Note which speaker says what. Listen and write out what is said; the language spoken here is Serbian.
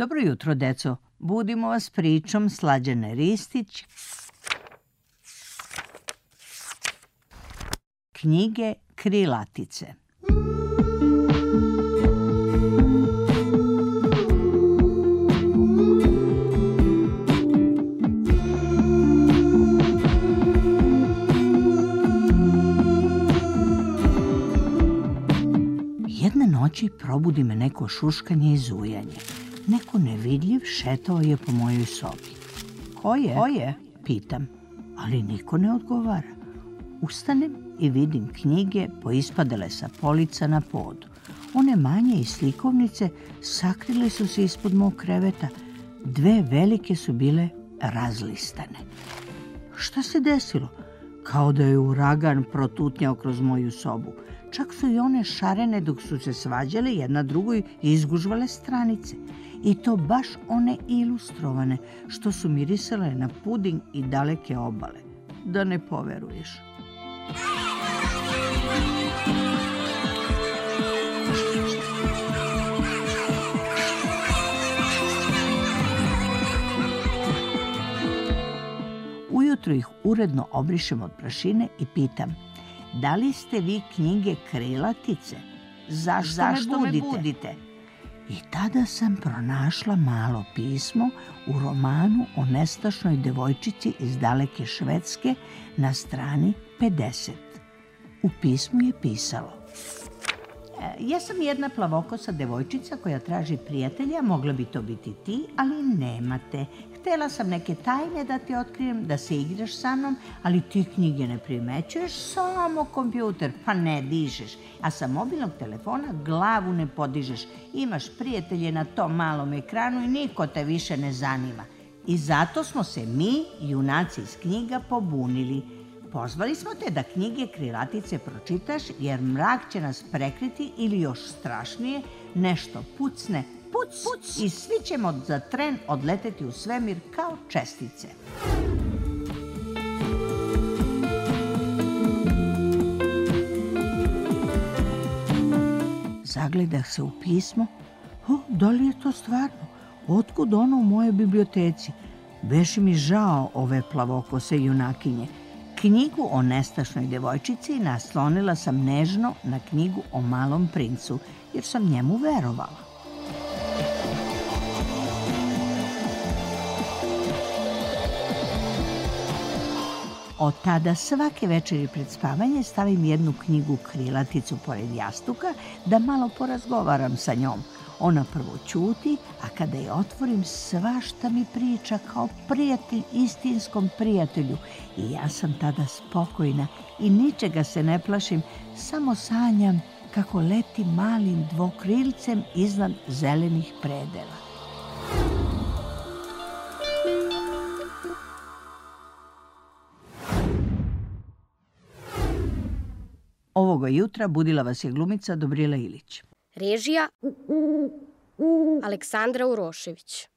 Speaker 1: Dobro jutro, deco. Budimo vas pričom Slađane Ristić. Knjige Krilatice. Jedne noći probudi me neko šuškanje i zujanje. Neko nevidljiv šetao je po mojoj sobi. Ko je? Pitam, ali niko ne odgovara. Ustanem i vidim knjige poispadale sa polica na podu. One manje i slikovnice sakrile su se ispod mog kreveta. Dve velike su bile razlistane. Šta se desilo? Kao da je uragan protutnjao kroz moju sobu. Čak su i one šarene dok su se svađale jedna drugoj izgužvale stranice. I to baš one ilustrovane što su mirisale na puding i daleke obale. Da ne poveruješ. Ujutro ih uredno obrišem od prašine i pitam: da li ste vi knjige Krilatice? Zašto me budite? I tada sam pronašla malo pismo u romanu o nestašnoj devojčici iz daleke Švedske na strani 50. U pismu je pisalo: ja sam jedna plavokosa devojčica koja traži prijatelja, mogla bi to biti ti, ali nemate. Htela sam neke tajne da ti otkrijem, da se igraš sa mnom, ali ti knjige ne primećuješ, samo kompjuter, pa ne dižeš. A sa mobilnog telefona glavu ne podižeš. Imaš prijatelje na tom malom ekranu i niko te više ne zanima. I zato smo se mi, junaci iz knjiga, pobunili. Pozvali smo te da knjige Krilatice pročitaš, jer mrak će nas prekriti ili još strašnije, nešto pucne, puc, i svi ćemo za tren odleteti u svemir kao čestice. Zagledah se u pismo. Da li je to stvarno? Otkud ono u mojoj biblioteci? Beše mi žao ove plavokose junakinje. Knjigu o nestašnoj devojčici naslonila sam nežno na knjigu o malom princu, jer sam njemu verovala. Od tada svake večeri pred spavanje stavim jednu knjigu Krilaticu pored jastuka da malo porazgovaram sa njom. Ona prvo ćuti, a kada je otvorim svašta mi priča kao prijatelj istinskom prijatelju. I ja sam tada spokojna i ničega se ne plašim, samo sanjam kako leti malim dvokrilcem iznad zelenih predela. Ovoga jutra budila vas je glumica Dobrila Ilić.
Speaker 2: Režija Aleksandra Urošević.